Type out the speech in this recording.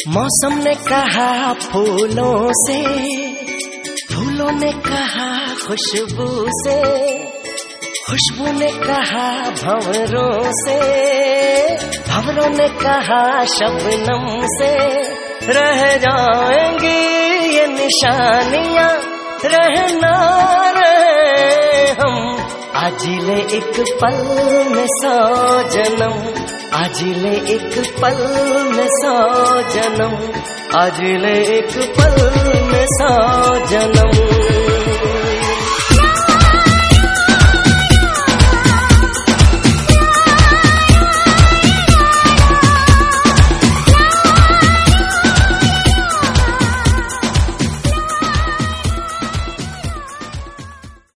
मौसम ने कहा फूलों से, फूलों ने कहा खुशबू से, खुशबू ने कहा भंवरों से, भंवरों ने कहा शबनम से। रह जाएंगी ये निशानियां, रहना रहे हम। आज ले एक पल में 100 जन्म, आज ले एक पल में 100 जन्म, आज ले एक पल में 100 जन्म।